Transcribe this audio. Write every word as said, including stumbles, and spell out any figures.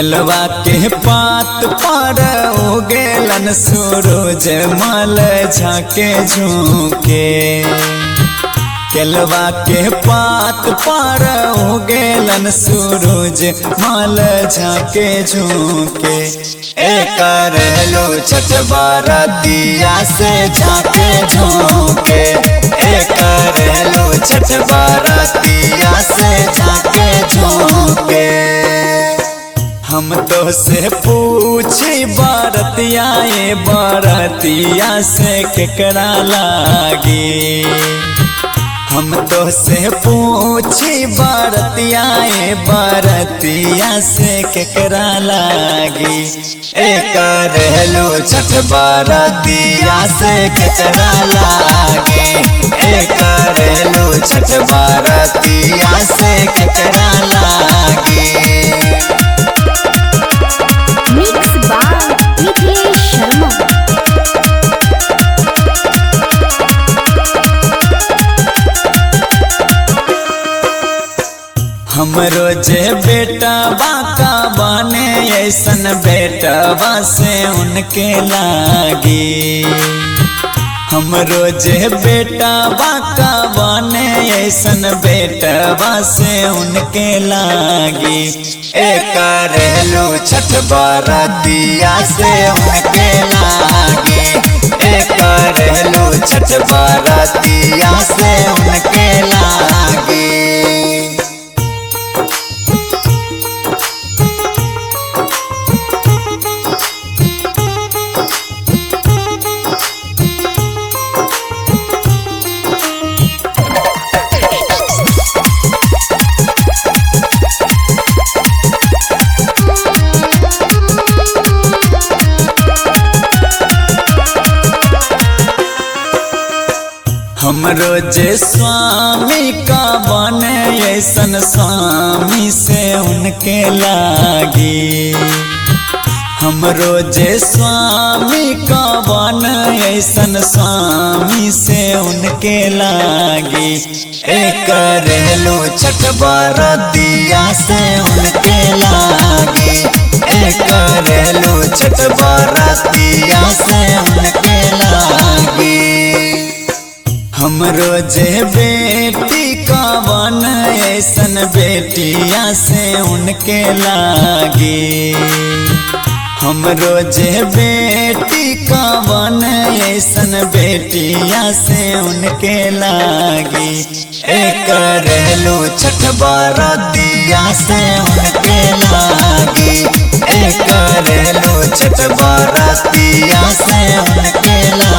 केलवा के पात पर उगेलन सूरज मल झाके झुके। केलवा के पात पर उगेलन सूरज मल झाके झुके। एक रहलो छठ बारातिया से झाके झुके। एक रहलो छठ बारातिया से झाके झुके। हम तो से पूछी बारतिया ये बारतिया से केकरा लागी। हम तो से पूछी बारतिया ये बारतिया से केकरा लागी। एक रहलो छठ बारतिया से केकरा लागी। एक रहलो छठ बारतिया से केकरा लागी। Mix by Nikhilesh Sharma. हमरो जे बेटा बाका बने ऐसन बेटा से उनके लागी। हमरो जे बेटा बाका बने ऐसन बेटा से उनके लागी। एक रहलो छठ बारातिया से उनके लागी। एक रहलो छठ बारातिया से उनके लागी। हमरो जे स्वामी का बने ऐसन स्वामी से उनके लागी। हमरो जे स्वामी का बने ऐसन स्वामी से उनके लागी। एक रहलो छठ बारातिया से उनके लागी। एक रहलो छठ बारातिया से उनके लागी। हमरो जे बेटी का बन ऐसन बेटिया से उनके लागी। हमरो जे बेटी का बन ऐसन बेटिया से उनके लागी। एक रहलो छठ बारातिया से उनके लागी। एक रहलो छठ बारातिया से उनके लागी।